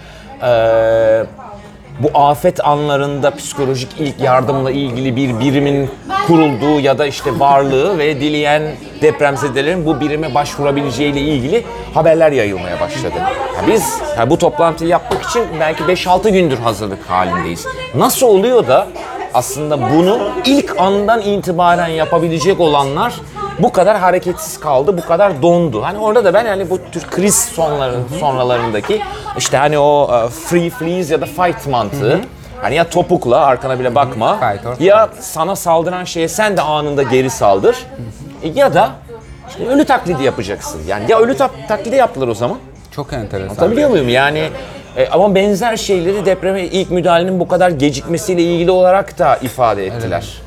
e, bu afet anlarında psikolojik ilk yardımla ilgili bir birimin kurulduğu ya da işte varlığı ve dileyen depremzedelerin bu birime başvurabileceğiyle ilgili haberler yayılmaya başladı. Ya biz ya bu toplantıyı yapmak için belki beş altı gündür hazırlık halindeyiz. Nasıl oluyor da aslında bunu ilk andan itibaren yapabilecek olanlar bu kadar hareketsiz kaldı, bu kadar dondu. Hani orada da ben yani bu tür kriz sonları, sonralarındaki işte hani o uh, free freeze ya da fight mantığı. Hı hı. Hani ya topukla arkana bile bakma ya sana saldıran şeye sen de anında geri saldır ya da işte ölü taklidi yapacaksın. Yani ya ölü tak- taklidi yaptılar o zaman. Çok enteresan. Anlatabiliyor muyum? Yani e, ama benzer şeyleri depreme ilk müdahalenin bu kadar gecikmesiyle ilgili olarak da ifade ettiler. Evet.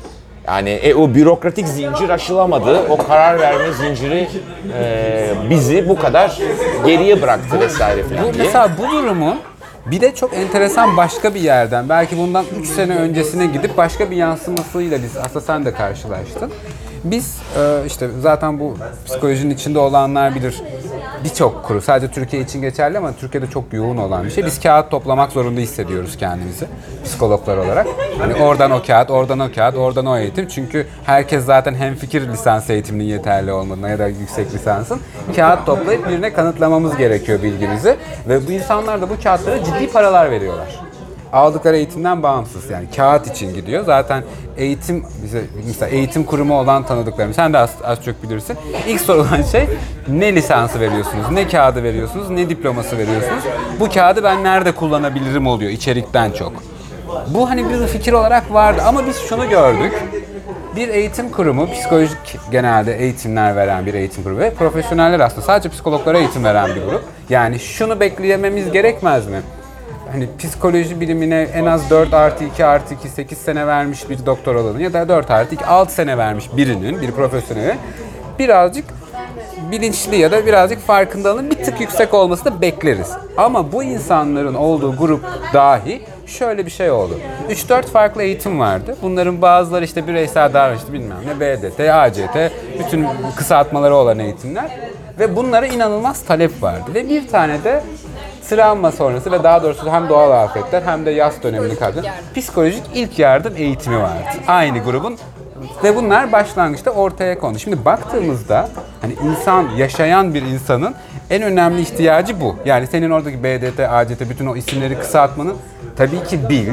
Yani e, o bürokratik zincir aşılamadı. O karar verme zinciri e, bizi bu kadar geriye bıraktı vesaire Bu, falan diye. mesela bu durumun bir de çok enteresan başka bir yerden, belki bundan üç sene öncesine gidip başka bir yansımasıyla biz, aslında sen de karşılaştın. Biz e, işte zaten bu psikolojinin içinde olanlar bilir, birçok kuru, sadece Türkiye için geçerli ama Türkiye'de çok yoğun olan bir şey. Biz kağıt toplamak zorunda hissediyoruz kendimizi psikologlar olarak. Hani oradan o kağıt, oradan o kağıt, oradan o eğitim. Çünkü herkes zaten hemfikir lisans eğitiminin yeterli olmadığına ya da yüksek lisansın. Kağıt toplayıp birine kanıtlamamız gerekiyor bilgimizi. Ve bu insanlar da bu kağıtlara ciddi paralar veriyorlar. Aldıkları eğitimden bağımsız, yani kağıt için gidiyor. Zaten eğitim, bize mesela eğitim kurumu olan tanıdıklarım, sen de az, az çok bilirsin. İlk sorulan şey, ne lisansı veriyorsunuz, ne kağıdı veriyorsunuz, ne diploması veriyorsunuz? Bu kağıdı ben nerede kullanabilirim oluyor içerikten çok. Bu hani bir fikir olarak vardı ama biz şunu gördük. Bir eğitim kurumu, psikolojik genelde eğitimler veren bir eğitim kurumu ve profesyoneller aslında sadece psikologlara eğitim veren bir grup. Yani şunu bekleyememiz gerekmez mi? Hani psikoloji bilimine en az dört artı iki artı iki sekiz sene vermiş bir doktoralının ya da dört artı iki altı sene vermiş birinin, bir profesyoneli birazcık bilinçli ya da birazcık farkındalığının bir tık yüksek olmasını bekleriz. Ama bu insanların olduğu grup dahi şöyle bir şey oldu. üç dört farklı eğitim vardı. Bunların bazıları işte bireysel davranış, işte bilmem ne, B D T, A C T, bütün kısaltmaları olan eğitimler ve bunlara inanılmaz talep vardı. Ve bir tane de travma sonrası ve daha doğrusu hem doğal afetler hem de yaz dönemini kapsayan psikolojik ilk yardım eğitimi vardı. Aynı grubun ve bunlar başlangıçta ortaya kondu. Şimdi baktığımızda hani insan, yaşayan bir insanın en önemli ihtiyacı bu. Yani senin oradaki B D T, A C T, bütün o isimleri kısaltmanın tabii ki bil,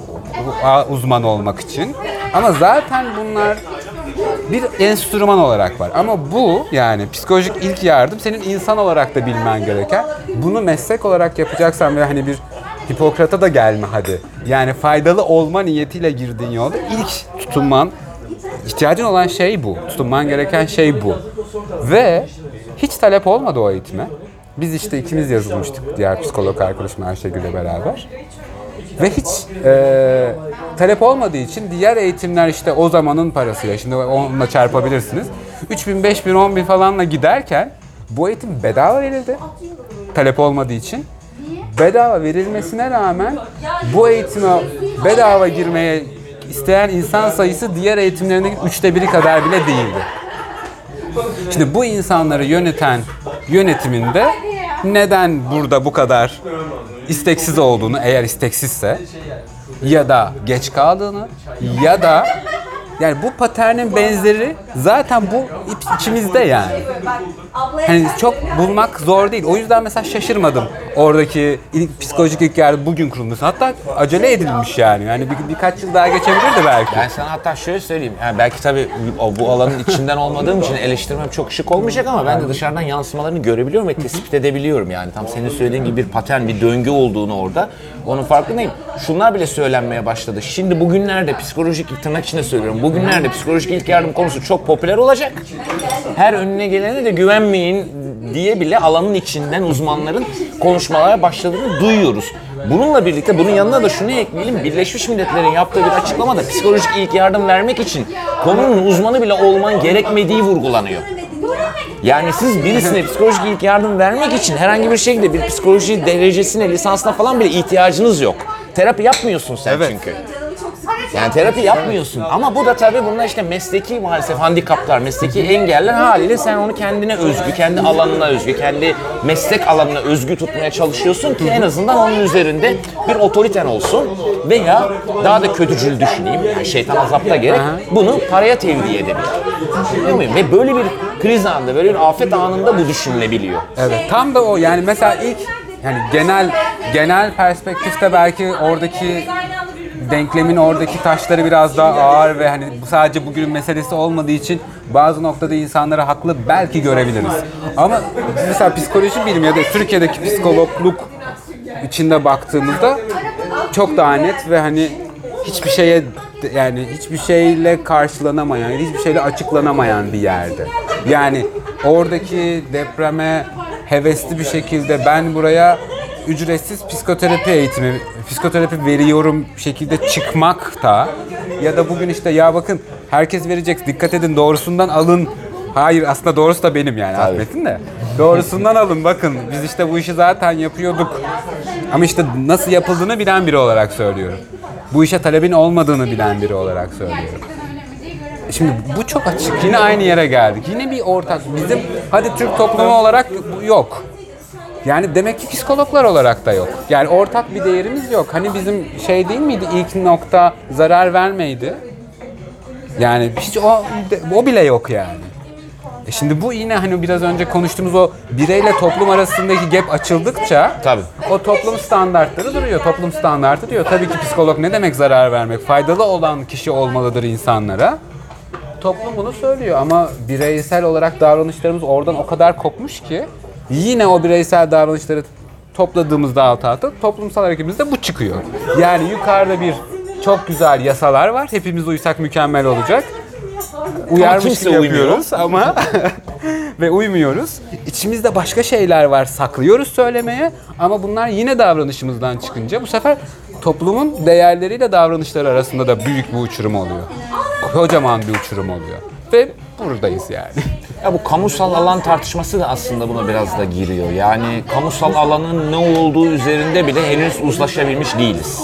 uzman olmak için. Ama zaten bunlar bir enstrüman olarak var. Ama bu, yani psikolojik ilk yardım, senin insan olarak da bilmen gereken. Bunu meslek olarak yapacaksan ve hani bir Hipokrat'a da gelme hadi. Yani faydalı olma niyetiyle girdiğin yolda ilk tutunman, ihtiyacın olan şey bu. Tutunman gereken şey bu. Ve hiç talep olmadı o eğitime. Biz işte ikimiz yazılmıştık diğer psikolog arkadaşım Ayşegül'le beraber. Ve hiç e, talep olmadığı için diğer eğitimler işte o zamanın parasıyla, şimdi onunla çarpabilirsiniz. üç bin, beş bin, on bin falanla giderken bu eğitim bedava verildi. Talep olmadığı için. Bedava verilmesine rağmen bu eğitime bedava girmeye isteyen insan sayısı diğer eğitimlerindeki üçte biri kadar bile değildi. Şimdi bu insanları yöneten yönetiminde neden burada bu kadar isteksiz olduğunu, eğer isteksizse, ya da geç kaldığını, ya da yani bu paternin benzeri zaten bu içimizde yani. Hani çok bulmak zor değil. O yüzden mesela şaşırmadım oradaki ilk, psikolojik ilk yardım bugün kurulması. Hatta acele edilmiş yani. Yani bir, birkaç yıl daha geçebilirdi belki. Ben sana hatta şöyle söyleyeyim. Yani belki tabii o, bu alanın içinden olmadığım için eleştirmem çok şık olmayacak ama ben de dışarıdan yansımalarını görebiliyorum ve tespit edebiliyorum yani. Tam senin söylediğin gibi bir patern, bir döngü olduğunu orada. Onun farkındayım. Şunlar bile söylenmeye başladı. Şimdi bugünlerde psikolojik, tırnak içinde söylüyorum. Bugünlerde psikolojik ilk yardım konusu çok popüler olacak. Her önüne gelene de güvenmeyin diye bile alanın içinden uzmanların konuşmalara başladığını duyuyoruz. Bununla birlikte bunun yanına da şunu ekleyelim. Birleşmiş Milletler'in yaptığı bir açıklamada psikolojik ilk yardım vermek için konunun uzmanı bile olman gerekmediği vurgulanıyor. Yani siz birisine psikolojik ilk yardım vermek için herhangi bir şekilde bir psikoloji derecesine, lisansına falan bile ihtiyacınız yok. Terapi yapmıyorsun sen Evet. çünkü. Yani terapi yapmıyorsun ama bu da tabii bunlar işte mesleki maalesef handikaplar, mesleki engeller haliyle sen onu kendine özgü, kendi alanına özgü, kendi meslek alanına özgü tutmaya çalışıyorsun ki en azından onun üzerinde bir otoriten olsun veya daha da kötücül düşüneyim, yani şeytan azapta gerek, bunu paraya tevdi edebilir. Biliyor muyum? Ve böyle bir kriz anında, böyle bir afet anında bu düşünülebiliyor. Evet, tam da o yani mesela ilk yani genel genel perspektifte belki oradaki denklemin oradaki taşları biraz daha ağır ve hani bu sadece bugünün meselesi olmadığı için bazı noktada insanları haklı belki görebiliriz. Ama mesela psikoloji bilimi ya da Türkiye'deki psikologluk içinde baktığımızda çok daha net ve hani hiçbir şeye yani hiçbir şeyle karşılanamayan, hiçbir şeyle açıklanamayan bir yerde. Yani oradaki depreme hevesli bir şekilde ben buraya ücretsiz psikoterapi eğitimi, psikoterapi veriyorum şekilde çıkmak da ya da bugün işte ya bakın herkes verecek, dikkat edin doğrusundan alın. Hayır, aslında doğrusu da benim yani Ahmet'in de. Doğrusundan alın, bakın biz işte bu işi zaten yapıyorduk. Ama işte nasıl yapıldığını bilen biri olarak söylüyorum. Bu işe talebin olmadığını bilen biri olarak söylüyorum. Şimdi bu çok açık. Yine aynı yere geldik. Yine bir ortak. Bizim hadi Türk toplumu olarak yok. Yani demek ki psikologlar olarak da yok. Yani ortak bir değerimiz yok. Hani bizim şey değil miydi ilk nokta zarar vermeydi? Yani hiç o, o bile yok yani. E şimdi bu yine hani biraz önce konuştuğumuz o bireyle toplum arasındaki gap açıldıkça Tabii. o toplum standartları duruyor. Toplum standartı diyor. Tabii ki psikolog ne demek zarar vermek? Faydalı olan kişi olmalıdır insanlara. Toplum bunu söylüyor ama bireysel olarak davranışlarımız oradan o kadar kopmuş ki yine o bireysel davranışları topladığımızda alt alta toplumsal hareketimizde bu çıkıyor. Yani yukarıda bir çok güzel yasalar var. Hepimiz uysak mükemmel olacak. Uyarmış kimse gibi uymuyor. yapıyoruz ama ve uymuyoruz. İçimizde başka şeyler var, saklıyoruz söylemeye ama bunlar yine davranışımızdan çıkınca bu sefer toplumun değerleriyle davranışları arasında da büyük bir uçurum oluyor. Kocaman bir uçurum oluyor. Ve buradayız yani. Ya bu kamusal alan tartışması da aslında buna biraz da giriyor. Yani kamusal alanın ne olduğu üzerinde bile henüz uzlaşabilmiş değiliz.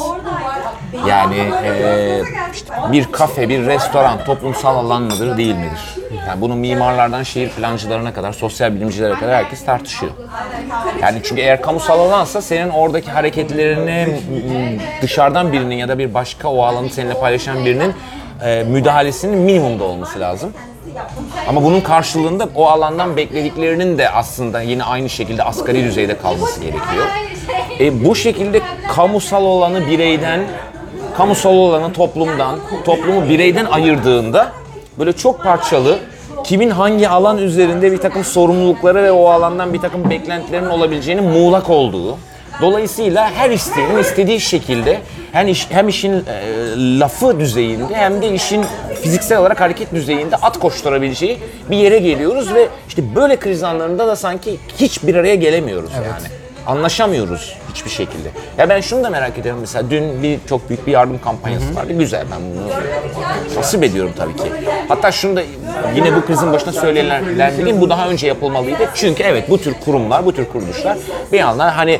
Yani e, işte bir kafe, bir restoran toplumsal alan mıdır, değil midir? Yani bunu mimarlardan şehir plancılarına kadar, sosyal bilimcilere kadar herkes tartışıyor. Yani çünkü eğer kamusal alansa senin oradaki hareketlerini dışarıdan birinin ya da bir başka o alanı seninle paylaşan birinin e, müdahalesinin minimumda olması lazım. Ama bunun karşılığında o alandan beklediklerinin de aslında yine aynı şekilde asgari düzeyde kalması gerekiyor. E, bu şekilde kamusal olanı bireyden, kamusal olanı toplumdan, toplumu bireyden ayırdığında böyle çok parçalı, kimin hangi alan üzerinde bir takım sorumlulukları ve o alandan bir takım beklentilerin olabileceğinin muğlak olduğu, dolayısıyla her isteyenin istediği şekilde hem, iş, hem işin e, lafı düzeyinde hem de işin fiziksel olarak hareket düzeyinde at koşturabileceği bir yere geliyoruz ve işte böyle kriz anlarında da sanki hiç bir araya gelemiyoruz yani. Anlaşamıyoruz hiçbir şekilde. Ya ben şunu da merak ediyorum, mesela dün bir çok büyük bir yardım kampanyası vardı. Güzel, ben bunu tasvip ediyorum tabii ki. Hatta şunu da yine bu krizin başına söylenenlerin bu daha önce yapılmalıydı. Çünkü evet, bu tür kurumlar, bu tür kuruluşlar bir yandan hani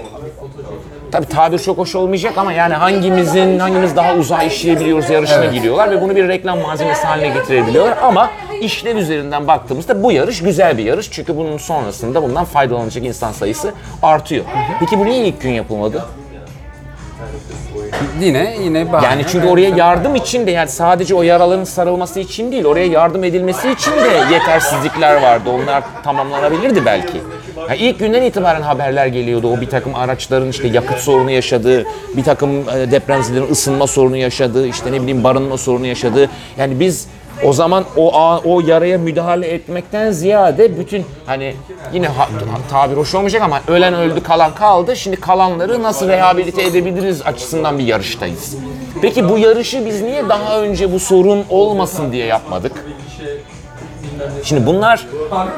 tabii tabir çok hoş olmayacak ama yani hangimizin hangimiz daha uzağa işleyebiliyoruz yarışına evet. giriyorlar ve bunu bir reklam malzemesi haline getirebiliyorlar ama işlev üzerinden baktığımızda bu yarış güzel bir yarış çünkü bunun sonrasında bundan faydalanacak insan sayısı artıyor. Peki bu niye ilk gün yapılmadı? Yine yine bahane. Yani çünkü oraya yardım için de, yani sadece o yaraların sarılması için değil, oraya yardım edilmesi için de yetersizlikler vardı. Onlar tamamlanabilirdi belki. Yani ilk günden itibaren haberler geliyordu. O bir takım araçların işte yakıt sorunu yaşadığı, bir takım depremzedelerin ısınma sorunu yaşadığı, işte ne bileyim barınma sorunu yaşadığı. Yani biz o zaman o o yaraya müdahale etmekten ziyade bütün hani yine ha, tabir hoş olmayacak ama ölen öldü kalan kaldı. Şimdi kalanları nasıl rehabilite edebiliriz açısından bir yarıştayız. Peki bu yarışı biz niye daha önce bu sorun olmasın diye yapmadık? Şimdi bunlar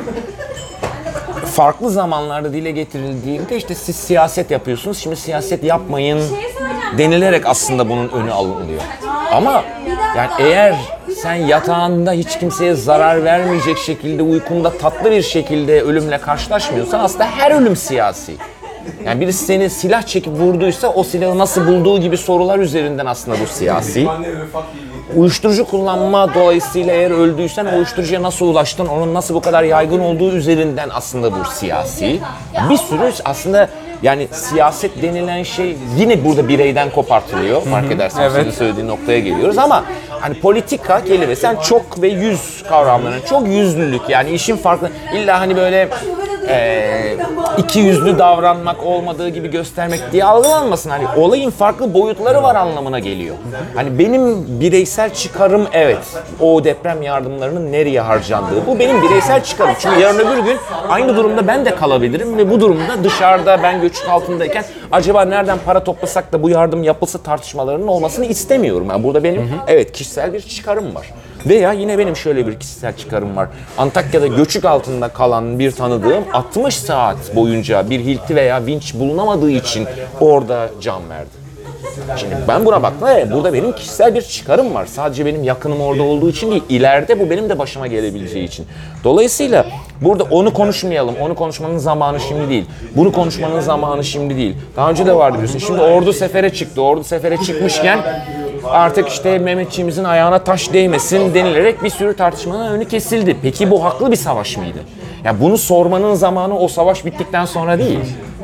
farklı zamanlarda dile getirildiğinde işte siz siyaset yapıyorsunuz, şimdi siyaset yapmayın denilerek aslında bunun önü alınıyor. Ama yani eğer sen yatağında hiç kimseye zarar vermeyecek şekilde, uykunda tatlı bir şekilde ölümle karşılaşmıyorsan aslında her ölüm siyasi. Yani birisi seni silah çekip vurduysa o silahı nasıl bulduğu gibi sorular üzerinden aslında bu siyasi. Uyuşturucu kullanma dolayısıyla eğer öldüysen o uyuşturucuya nasıl ulaştın, onun nasıl bu kadar yaygın olduğu üzerinden aslında bu siyasi. Bir sürü aslında yani siyaset denilen şey yine burada bireyden kopartılıyor. Fark edersen evet. Senin söylediğin noktaya geliyoruz ama hani politika kelimesi yani çok ve yüz kavramlarının çok yüzlülük, yani işin farklı illa hani böyle e, iki yüzlü davranmak olmadığı gibi göstermek diye algılanmasın. Hani olayın farklı boyutları var anlamına geliyor. Hani benim bireysel çıkarım evet o deprem yardımlarının nereye harcandığı, bu benim bireysel çıkarım. Çünkü yarın öbür gün aynı durumda ben de kalabilirim ve bu durumda dışarıda ben göçük altındayken acaba nereden para toplasak da bu yardım yapılsa tartışmalarının olmasını istemiyorum. Yani burada benim hı hı. evet kişisel bir çıkarım var. Veya yine benim şöyle bir kişisel çıkarım var. Antakya'da göçük altında kalan bir tanıdığım altmış saat boyunca bir hilti veya vinç bulunamadığı için orada can verdi. Şimdi ben buna baktım, evet, burada benim kişisel bir çıkarım var. Sadece benim yakınım orada olduğu için değil, ileride bu benim de başıma gelebileceği için. Dolayısıyla burada onu konuşmayalım, onu konuşmanın zamanı şimdi değil. Bunu konuşmanın zamanı şimdi değil. Daha önce de vardı biliyorsun. Şimdi ordu sefere çıktı. Ordu sefere çıkmışken artık işte Mehmetçiğimizin ayağına taş değmesin denilerek bir sürü tartışmanın önü kesildi. Peki bu haklı bir savaş mıydı? Ya bunu sormanın zamanı o savaş bittikten sonra değil.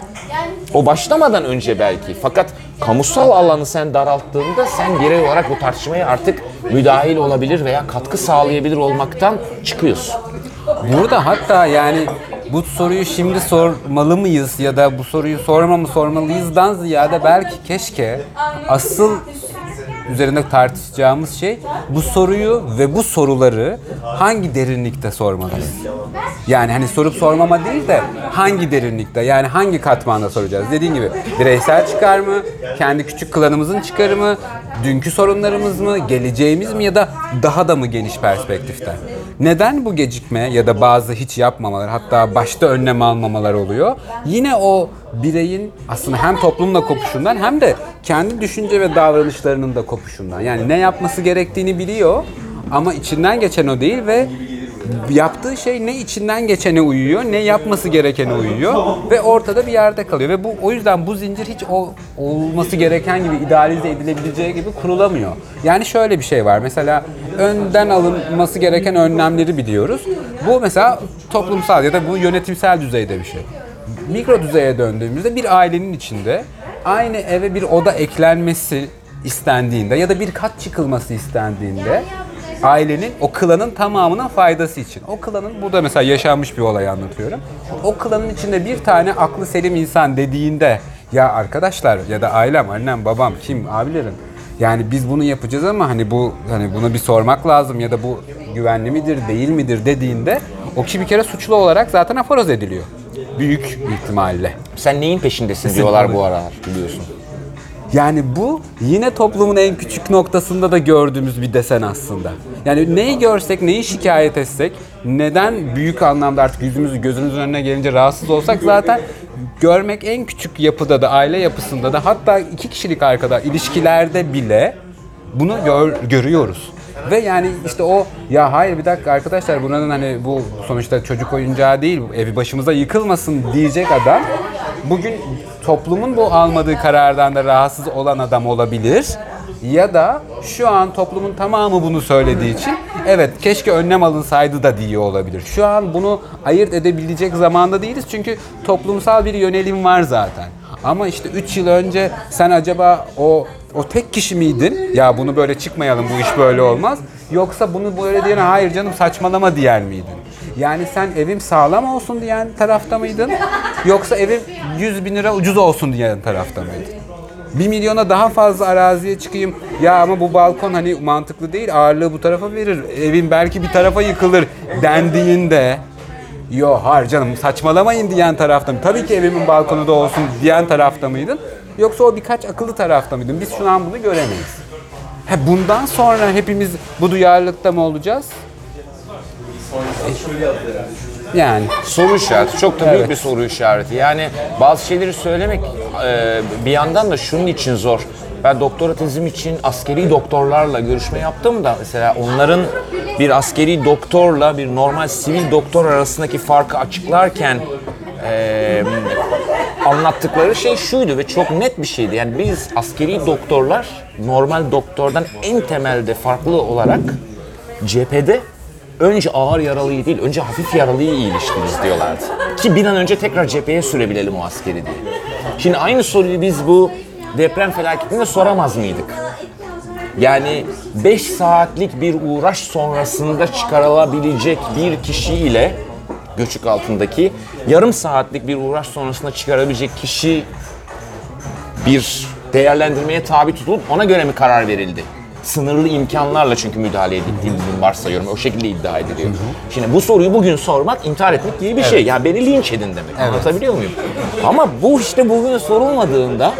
O başlamadan önce belki. Fakat kamusal alanı sen daralttığında sen birey olarak bu tartışmaya artık müdahil olabilir veya katkı sağlayabilir olmaktan çıkıyorsun. Burada hatta yani bu soruyu şimdi sormalı mıyız ya da bu soruyu sorma mı sormalıyızdan ziyade belki keşke asıl üzerinde tartışacağımız şey bu soruyu ve bu soruları hangi derinlikte sormalıyız? Yani hani sorup sormama değil de hangi derinlikte, yani hangi katmanda soracağız? Dediğin gibi bireysel çıkar mı, kendi küçük klanımızın çıkarı mı, dünkü sorunlarımız mı, geleceğimiz mi ya da daha da mı geniş perspektiften? Neden bu gecikme ya da bazı hiç yapmamalar, hatta başta önlem almamalar oluyor? Yine o bireyin aslında hem toplumla kopuşundan hem de kendi düşünce ve davranışlarının da kopuşundan. Yani ne yapması gerektiğini biliyor ama içinden geçen o değil ve yaptığı şey ne içinden geçene uyuyor, ne yapması gerekene uyuyor ve ortada bir yerde kalıyor. Ve bu o yüzden bu zincir hiç o, olması gereken gibi idealize edilebileceği gibi kurulamıyor. Yani şöyle bir şey var. Mesela önden alınması gereken önlemleri biliyoruz. Bu mesela toplumsal ya da bu yönetimsel düzeyde bir şey. Mikro düzeye döndüğümüzde bir ailenin içinde aynı eve bir oda eklenmesi istendiğinde ya da bir kat çıkılması istendiğinde ailenin, o klanın tamamının faydası için. O klanın, burada mesela yaşanmış bir olay anlatıyorum. O klanın içinde bir tane aklı selim insan dediğinde ya arkadaşlar ya da ailem, annem, babam, kim, abilerim yani biz bunu yapacağız ama hani bu hani buna bir sormak lazım ya da bu güvenli midir, değil midir dediğinde o kişi bir kere suçlu olarak zaten aforoz ediliyor. Büyük ihtimalle. Sen neyin peşindesin diyorlar bu aralar biliyorsun. Yani bu yine toplumun en küçük noktasında da gördüğümüz bir desen aslında. Yani neyi görsek, neyi şikayet etsek, neden büyük anlamda artık yüzümüz gözümüzün önüne gelince rahatsız olsak zaten görmek en küçük yapıda da, aile yapısında da, hatta iki kişilik arkada ilişkilerde bile bunu gör, görüyoruz. Ve yani işte o ya hayır bir dakika arkadaşlar buranın hani bu sonuçta çocuk oyuncağı değil, evi başımıza yıkılmasın diyecek adam bugün toplumun bu almadığı karardan da rahatsız olan adam olabilir. Ya da şu an toplumun tamamı bunu söylediği için evet keşke önlem alınsaydı da diye olabilir. Şu an bunu ayırt edebilecek zamanda değiliz çünkü toplumsal bir yönelim var zaten. Ama işte üç yıl önce sen acaba o o tek kişi miydin? Ya bunu böyle çıkmayalım, bu iş böyle olmaz. Yoksa bunu böyle diyene hayır canım saçmalama diyen miydin? Yani sen evim sağlam olsun diyen tarafta mıydın? Yoksa evim yüz bin lira ucuz olsun diyen tarafta mıydın? Bir milyona daha fazla araziye çıkayım. Ya ama bu balkon hani mantıklı değil, ağırlığı bu tarafa verir. Evin belki bir tarafa yıkılır dendiğinde yo hayır canım saçmalamayın diyen tarafta mı? Tabii ki evimin balkonu da olsun diyen tarafta mıydın? Yoksa o birkaç akıllı tarafta mıydın? Biz şu an bunu göremeyiz. He, bundan sonra hepimiz bu duyarlılıkta mı olacağız? Yani. Soru işareti. Çok da büyük Evet. bir soru işareti. Yani bazı şeyleri söylemek e, bir yandan da şunun için zor. Ben doktora tezim için askeri doktorlarla görüşme yaptım da mesela onların bir askeri doktorla bir normal sivil doktor arasındaki farkı açıklarken e, anlattıkları şey şuydu ve çok net bir şeydi. Yani biz askeri doktorlar normal doktordan en temelde farklı olarak cephede önce ağır yaralıyı değil, önce hafif yaralıyı iyileştiririz diyorlardı. Ki bir an önce tekrar cepheye sürebilelim o askeri diye. Şimdi aynı soruyu biz bu deprem felaketinde soramaz mıydık? Yani beş saatlik bir uğraş sonrasında çıkarılabilecek bir kişiyle göçük altındaki yarım saatlik bir uğraş sonrasında çıkarabilecek kişi bir değerlendirmeye tabi tutulup ona göre mi karar verildi? Sınırlı imkanlarla çünkü müdahale edildiğini varsayıyorum. O şekilde iddia ediliyor. Hı hı. Şimdi bu soruyu bugün sormak intihar etmek gibi bir şey. Evet. Yani beni linç edin demek. Evet. Anlatabiliyor muyum? Ama bu işte bugün sorulmadığında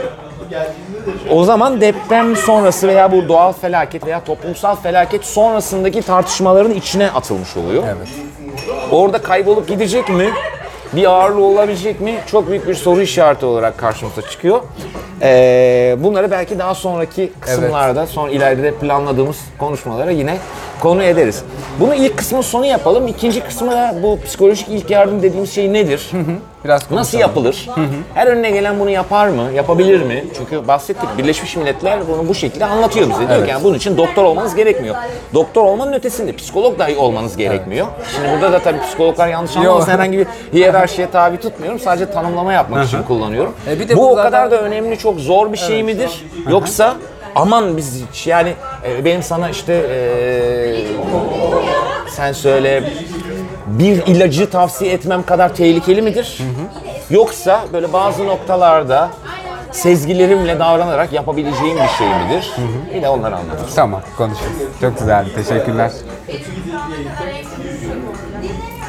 O zaman deprem sonrası veya bu doğal felaket veya toplumsal felaket sonrasındaki tartışmaların içine atılmış oluyor. Evet. Orada kaybolup gidecek mi? Bir ağırlığı olabilecek mi? Çok büyük bir soru işareti olarak karşımıza çıkıyor. Ee, bunları belki daha sonraki kısımlarda, sonra ileride planladığımız konuşmalara yine konu ederiz. Bunu ilk kısmın sonu yapalım. İkinci kısmı da bu psikolojik ilk yardım dediğimiz şey nedir? Biraz Nasıl konuşalım. yapılır? Her önüne gelen bunu yapar mı? Yapabilir mi? Çünkü bahsettik, Birleşmiş Milletler bunu bu şekilde anlatıyor bize. Diyor ki yani bunun için doktor olmanız gerekmiyor. Doktor olmanın ötesinde psikolog dahi olmanız gerekmiyor. Şimdi burada da tabii psikologlar yanlış anlamasın, herhangi bir hiyerarşiye tabi tutmuyorum. Sadece tanımlama yapmak için kullanıyorum. E bir de bu bu o zaten- kadar da önemli, çok zor bir şey midir? Yoksa aman biz hiç yani e, benim sana işte e, sen söyle bir ilacı tavsiye etmem kadar tehlikeli midir? Yoksa böyle bazı noktalarda sezgilerimle davranarak yapabileceğim bir şey midir? Bir de onları anlatırız. Tamam, konuşuruz. Çok güzeldi. Teşekkürler.